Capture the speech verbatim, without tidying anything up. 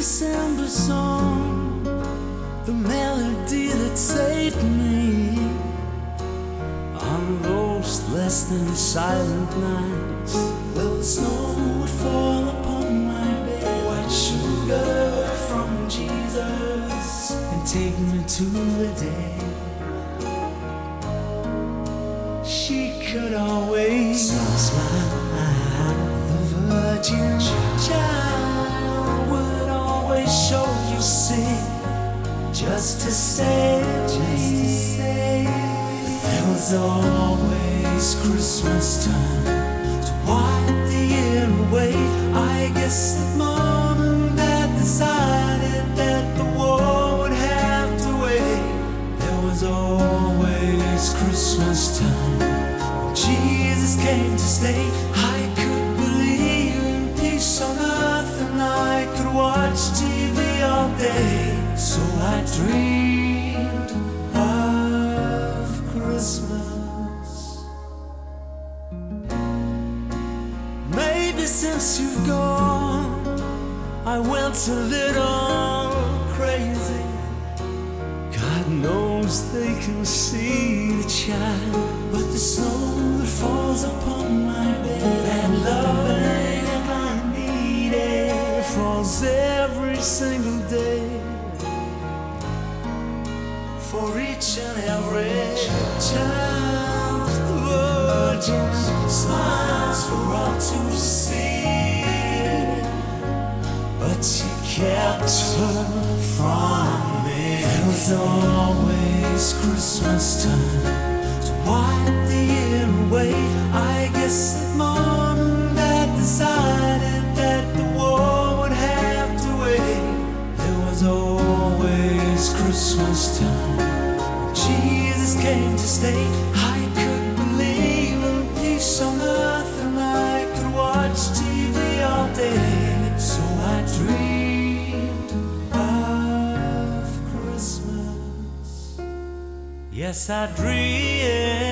December song, the melody that saved me on those less than silent nights. Well, the snow would fall upon my bed, white sugar from Jesus, and take me to the day she could always smile. The virgin child would always show you sin, just to say, just to say there was always Christmas time to wipe the year away. I guess that mom and dad decided that the war would have to wait. There was always Christmas time when Jesus came to stay. I could believe in peace on earth, and I could watch T V all day. So I dreamed of Christmas. Maybe since you've gone, I went a little crazy. God knows they can see the child, but the snow that falls upon my bed, that loving I needed, falls every single day. For each and every child, the Virgin smiles for all to see, but she kept her from me. There was always Christmas time to wipe the year away. I guess that mom and dad decided that the war would have to wait. There was always Christmas time. Jesus came to stay. I could believe in peace on earth, and I could watch T V all day. So I dreamed of Christmas. Yes, I dreamed